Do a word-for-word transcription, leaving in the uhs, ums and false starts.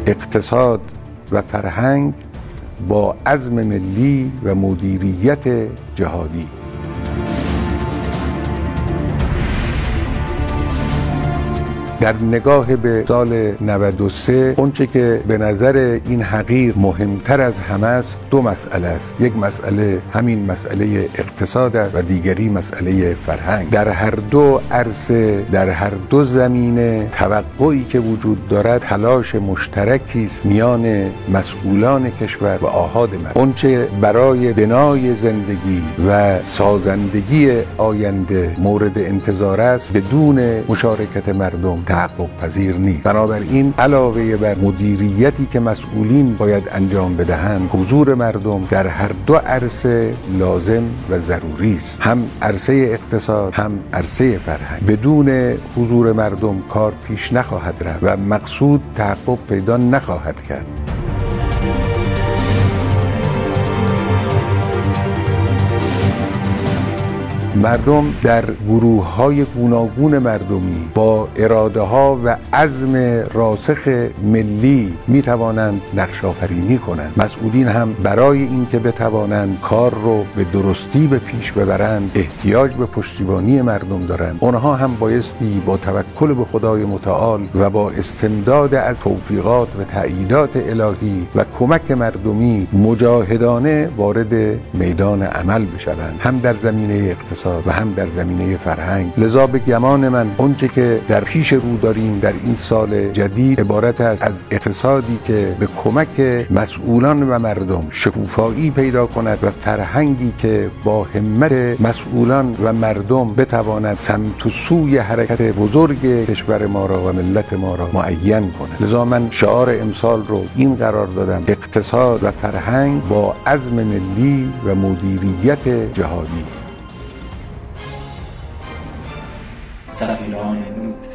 اقتصاد و فرهنگ با عزم ملی و مدیریت جهادی. در نگاه به سال نود و سه اونچه که به نظر این حقیر مهمتر از همه است دو مسئله است. یک مسئله همین مسئله اقتصاد است و دیگری مسئله فرهنگ. در هر دو عرصه، در هر دو زمینه توقعی که وجود دارد تلاش مشترکی است میان مسئولان کشور و آحاد مردم. اونچه برای بنای زندگی و سازندگی آینده مورد انتظار است بدون مشارکت مردم تحقق پذیر نیست. بنابراین علاوه بر مدیریتی که مسئولین باید انجام بدهند، حضور مردم در هر دو عرصه لازم و ضروری است. هم عرصه اقتصاد هم عرصه فرهنگ. بدون حضور مردم کار پیش نخواهد رفت و مقصود تحقق پیدا نخواهد کرد. مردم در گروه‌های گوناگون مردمی با اراده‌ها و عزم راسخ ملی می‌توانند نقش‌آفرینی کنند. مسئولین هم برای اینکه بتوانند کار رو به درستی به پیش ببرند احتیاج به پشتیبانی مردم دارند. آنها هم بایستی با توکل به خدای متعال و با استمداد از توفیقات و تأییدات الهی و کمک مردمی مجاهدانه وارد میدان عمل بشوند، هم در زمینه اقتصاد و هم در زمینه فرهنگ. لذا به گمان من اونچه که در پیش رو داریم در این سال جدید عبارت است از اقتصادی که به کمک مسئولان و مردم شکوفایی پیدا کند و فرهنگی که با همت مسئولان و مردم بتواند سمت و سوی حرکت بزرگ کشور ما را و ملت ما را معین کند. لذا من شعار امسال رو این قرار دادم: اقتصاد و فرهنگ با عزم ملی و مدیریت جهادی. سفیران نور.